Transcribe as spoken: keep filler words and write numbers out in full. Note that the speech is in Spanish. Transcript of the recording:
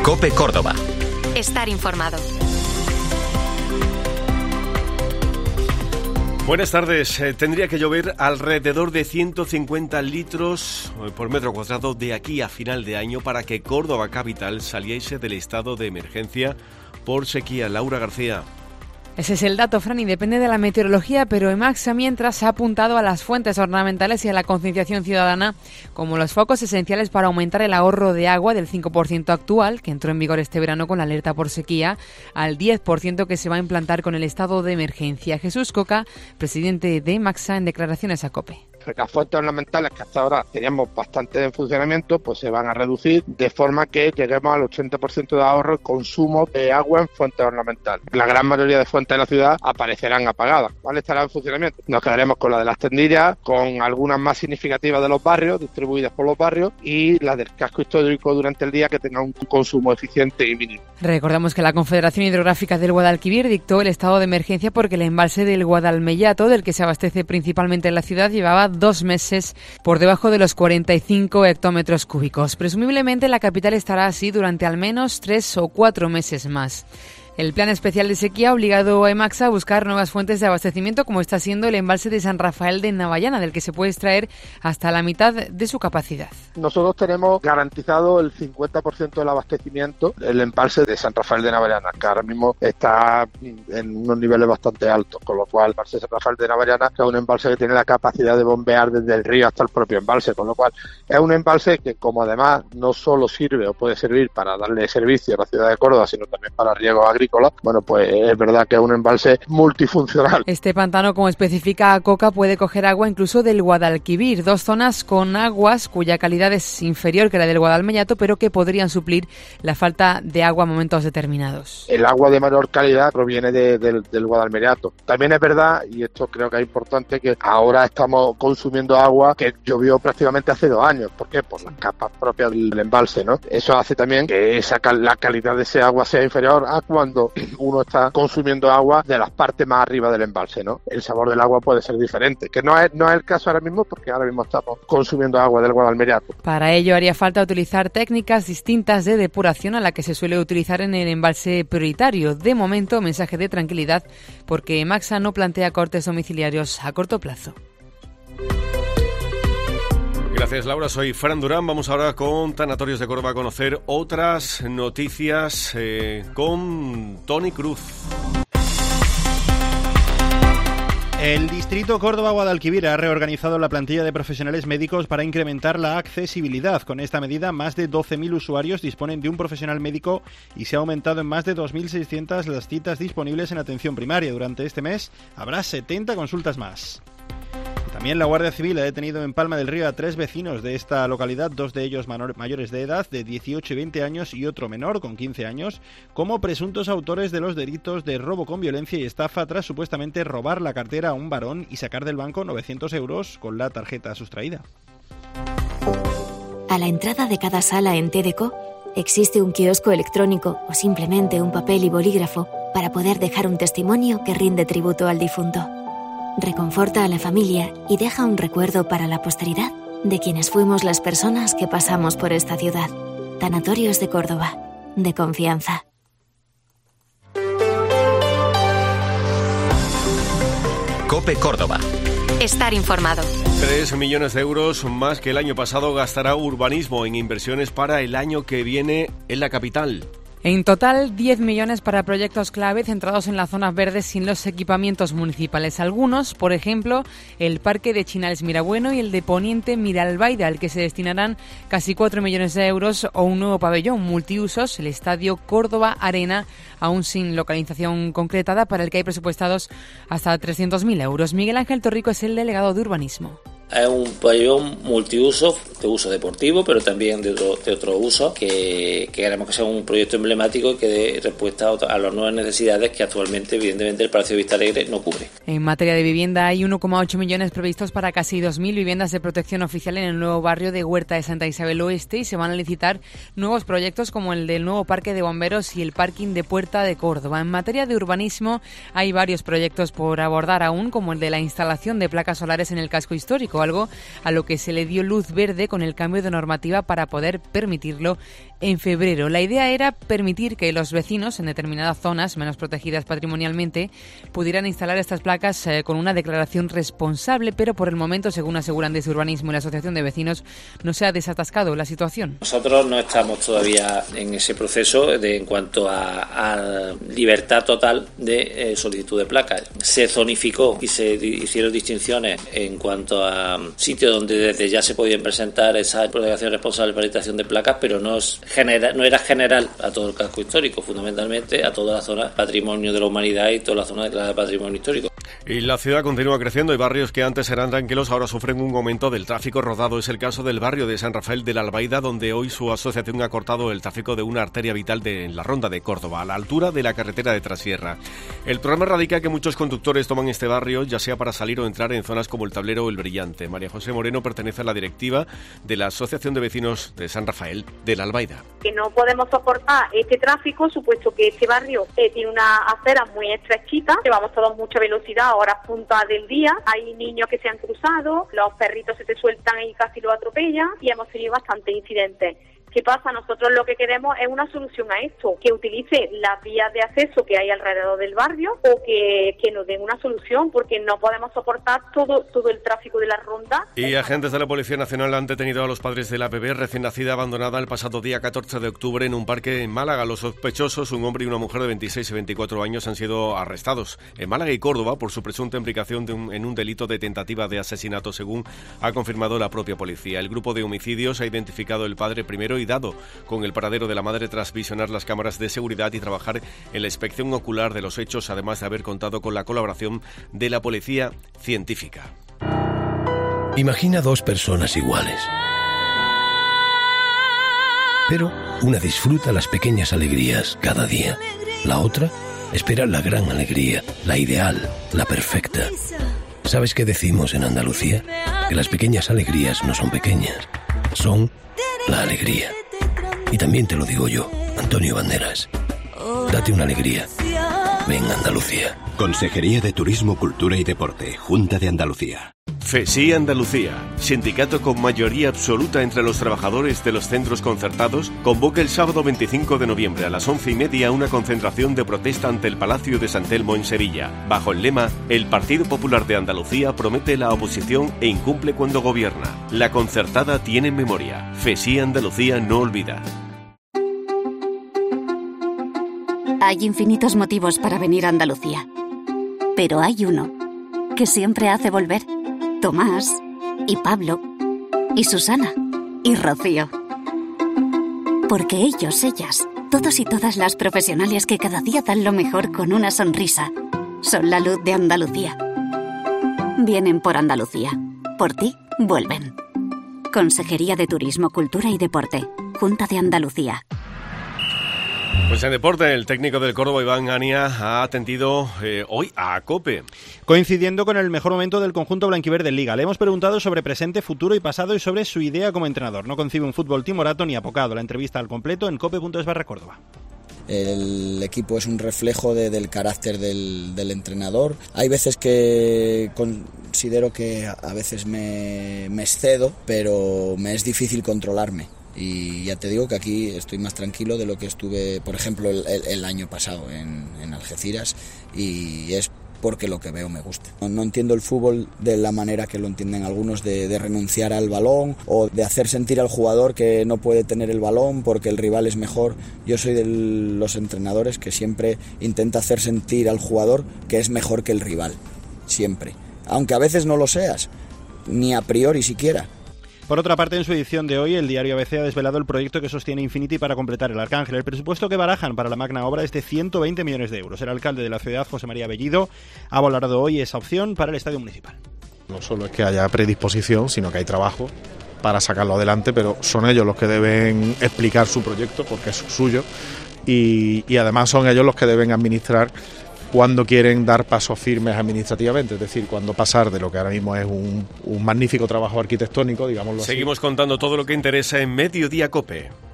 COPE Córdoba. Estar informado. Buenas tardes. Eh, tendría que llover alrededor de ciento cincuenta litros por metro cuadrado de aquí a final de año para que Córdoba capital saliese del estado de emergencia por sequía. Laura García. Ese es el dato, Fran, y depende de la meteorología, pero Emaxa mientras ha apuntado a las fuentes ornamentales y a la concienciación ciudadana como los focos esenciales para aumentar el ahorro de agua del cinco por ciento actual, que entró en vigor este verano con la alerta por sequía, al diez por ciento que se va a implantar con el estado de emergencia. Jesús Coca, presidente de Emaxa, en declaraciones a COPE. Las fuentes ornamentales que hasta ahora teníamos bastante en funcionamiento, pues se van a reducir de forma que lleguemos al ochenta por ciento de ahorro y consumo de agua en fuentes ornamentales. La gran mayoría de fuentes de la ciudad aparecerán apagadas, ¿vale? Estarán en funcionamiento. Nos quedaremos con la de las tendillas, con algunas más significativas de los barrios, distribuidas por los barrios, y la del casco histórico durante el día que tenga un consumo eficiente y mínimo. Recordamos que la Confederación Hidrográfica del Guadalquivir dictó el estado de emergencia porque el embalse del Guadalmellato, del que se abastece principalmente en la ciudad, llevaba dos meses por debajo de los cuarenta y cinco hectómetros cúbicos. Presumiblemente la capital estará así durante al menos tres o cuatro meses más. El plan especial de sequía ha obligado a Emaxa a buscar nuevas fuentes de abastecimiento, como está siendo el embalse de San Rafael de Navallana, del que se puede extraer hasta la mitad de su capacidad. Nosotros tenemos garantizado el cincuenta por ciento del abastecimiento del embalse de San Rafael de Navallana, que ahora mismo está en unos niveles bastante altos, con lo cual el embalse de San Rafael de Navallana es un embalse que tiene la capacidad de bombear desde el río hasta el propio embalse, con lo cual es un embalse que, como además no solo sirve o puede servir para darle servicio a la ciudad de Córdoba, sino también para riegos agrícolas, bueno, pues es verdad que es un embalse multifuncional. Este pantano, como especifica Coca, puede coger agua incluso del Guadalquivir, dos zonas con aguas cuya calidad es inferior que la del Guadalmellato, pero que podrían suplir la falta de agua a momentos determinados. El agua de mayor calidad proviene de, de, del Guadalmellato. También es verdad, y esto creo que es importante, que ahora estamos consumiendo agua que llovió prácticamente hace dos años. ¿Por qué? Por las capas propias del embalse, ¿no? Eso hace también que esa, la calidad de ese agua sea inferior a cuando uno está consumiendo agua de las partes más arriba del embalse, ¿no? El sabor del agua puede ser diferente, que no es, no es el caso ahora mismo, porque ahora mismo estamos consumiendo agua del Guadalmellato. Para ello haría falta utilizar técnicas distintas de depuración a la que se suele utilizar en el embalse prioritario. De momento, mensaje de tranquilidad, porque Emaxa no plantea cortes domiciliarios a corto plazo. Gracias, Laura. Soy Fran Durán. Vamos ahora con Tanatorios de Córdoba a conocer otras noticias eh, con Tony Cruz. El Distrito Córdoba-Guadalquivir ha reorganizado la plantilla de profesionales médicos para incrementar la accesibilidad. Con esta medida, más de doce mil usuarios disponen de un profesional médico y se ha aumentado en más de dos mil seiscientas las citas disponibles en atención primaria. Durante este mes habrá setenta consultas más. También la Guardia Civil ha detenido en Palma del Río a tres vecinos de esta localidad, dos de ellos menor, mayores de edad, de dieciocho y veinte años, y otro menor, con quince años, como presuntos autores de los delitos de robo con violencia y estafa tras supuestamente robar la cartera a un varón y sacar del banco novecientos euros con la tarjeta sustraída. A la entrada de cada sala en T D C O existe un kiosco electrónico o simplemente un papel y bolígrafo para poder dejar un testimonio que rinde tributo al difunto. Reconforta a la familia y deja un recuerdo para la posteridad de quienes fuimos las personas que pasamos por esta ciudad. Tanatorios de Córdoba, de confianza. COPE Córdoba. Estar informado. Tres millones de euros más que el año pasado gastará Urbanismo en inversiones para el año que viene en la capital. En total, diez millones para proyectos clave centrados en las zonas verdes sin los equipamientos municipales. Algunos, por ejemplo, el Parque de Chinales Mirabueno y el de Poniente Miralbaida, al que se destinarán casi cuatro millones de euros, o un nuevo pabellón multiusos, el Estadio Córdoba Arena, aún sin localización concretada, para el que hay presupuestados hasta trescientos mil euros. Miguel Ángel Torrico es el delegado de Urbanismo. Es un pabellón multiuso, de uso deportivo, pero también de otro, de otro uso, que, que queremos que sea un proyecto emblemático y que dé respuesta a las nuevas necesidades que actualmente, evidentemente, el Palacio de Vista Alegre no cubre. En materia de vivienda, hay uno coma ocho millones previstos para casi dos mil viviendas de protección oficial en el nuevo barrio de Huerta de Santa Isabel Oeste, y se van a licitar nuevos proyectos como el del nuevo parque de bomberos y el parking de Puerta de Córdoba. En materia de urbanismo, hay varios proyectos por abordar aún, como el de la instalación de placas solares en el casco histórico, algo a lo que se le dio luz verde con el cambio de normativa para poder permitirlo en febrero. La idea era permitir que los vecinos en determinadas zonas menos protegidas patrimonialmente pudieran instalar estas placas eh, con una declaración responsable, pero por el momento, según aseguran desde Urbanismo y la Asociación de Vecinos, no se ha desatascado la situación. Nosotros no estamos todavía en ese proceso de en cuanto a, a libertad total de eh, solicitud de placas. Se zonificó y se hicieron distinciones en cuanto a sitios donde desde ya se podían presentar esa declaración responsable para instalación de placas, pero no es Genera, no era general a todo el casco histórico, fundamentalmente a toda la zona patrimonio de la humanidad y toda la zona declarada de patrimonio histórico. Y la ciudad continúa creciendo y barrios que antes eran tranquilos ahora sufren un aumento del tráfico rodado. Es el caso del barrio de San Rafael de la Albaida, donde hoy su asociación ha cortado el tráfico de una arteria vital de la Ronda de Córdoba, a la altura de la carretera de Trasierra. El problema radica que muchos conductores toman este barrio, ya sea para salir o entrar en zonas como el Tablero o el Brillante. María José Moreno pertenece a la directiva de la Asociación de Vecinos de San Rafael de la Albaida. Que no podemos soportar este tráfico, supuesto que este barrio eh, tiene una acera muy estrechita, llevamos todos mucha velocidad a horas puntas del día, hay niños que se han cruzado, los perritos se te sueltan y casi los atropellan y hemos tenido bastantes incidentes. ¿Qué pasa? Nosotros lo que queremos es una solución a esto, que utilice las vías de acceso que hay alrededor del barrio o que, que nos den una solución, porque no podemos soportar todo, todo el tráfico de la ronda. Y agentes de la Policía Nacional han detenido a los padres de la bebé recién nacida abandonada el pasado día catorce de octubre en un parque en Málaga. Los sospechosos, un hombre y una mujer de veintiséis y veinticuatro años, han sido arrestados en Málaga y Córdoba por su presunta implicación de un, en un delito de tentativa de asesinato, según ha confirmado la propia policía. El grupo de homicidios ha identificado el padre primero y dado con el paradero de la madre tras visionar las cámaras de seguridad y trabajar en la inspección ocular de los hechos, además de haber contado con la colaboración de la policía científica. Imagina dos personas iguales, pero una disfruta las pequeñas alegrías cada día, la otra espera la gran alegría, la ideal, la perfecta. ¿Sabes qué decimos en Andalucía? Que las pequeñas alegrías no son pequeñas, son la alegría. Y también te lo digo yo, Antonio Banderas. Date una alegría. Ven Andalucía. Consejería de Turismo, Cultura y Deporte, Junta de Andalucía. FESI Andalucía, sindicato con mayoría absoluta entre los trabajadores de los centros concertados, convoca el sábado veinticinco de noviembre a las once y media una concentración de protesta ante el Palacio de San Telmo en Sevilla. Bajo el lema, el Partido Popular de Andalucía promete la oposición e incumple cuando gobierna. La concertada tiene memoria. FESI Andalucía no olvida. Hay infinitos motivos para venir a Andalucía, pero hay uno que siempre hace volver. Tomás, y Pablo, y Susana, y Rocío. Porque ellos, ellas, todos y todas las profesionales que cada día dan lo mejor con una sonrisa, son la luz de Andalucía. Vienen por Andalucía. Por ti, vuelven. Consejería de Turismo, Cultura y Deporte, Junta de Andalucía. Pues en deporte, el técnico del Córdoba, Iván Ania, ha atendido eh, hoy a COPE. Coincidiendo con el mejor momento del conjunto blanquiverde en Liga. Le hemos preguntado sobre presente, futuro y pasado y sobre su idea como entrenador. No concibe un fútbol timorato ni apocado. La entrevista al completo en cope punto es barra Córdoba. El equipo es un reflejo de, del carácter del, del entrenador. Hay veces que considero que a veces me, me excedo, pero me es difícil controlarme. Y ya te digo que aquí estoy más tranquilo de lo que estuve, por ejemplo, el, el, el año pasado en, en Algeciras, y es porque lo que veo me gusta. No, no entiendo el fútbol de la manera que lo entienden algunos, de, de renunciar al balón o de hacer sentir al jugador que no puede tener el balón porque el rival es mejor. Yo soy de los entrenadores que siempre intenta hacer sentir al jugador que es mejor que el rival, siempre. Aunque a veces no lo seas, ni a priori siquiera. Por otra parte, en su edición de hoy, el diario A B C ha desvelado el proyecto que sostiene Infinity para completar el Arcángel. El presupuesto que barajan para la magna obra es de ciento veinte millones de euros. El alcalde de la ciudad, José María Bellido, ha valorado hoy esa opción para el estadio municipal. No solo es que haya predisposición, sino que hay trabajo para sacarlo adelante, pero son ellos los que deben explicar su proyecto, porque es suyo, y, y además son ellos los que deben administrar cuando quieren dar pasos firmes administrativamente, es decir, cuando pasar de lo que ahora mismo es un, un magnífico trabajo arquitectónico, digámoslo así. Seguimos contando todo lo que interesa en Mediodía COPE.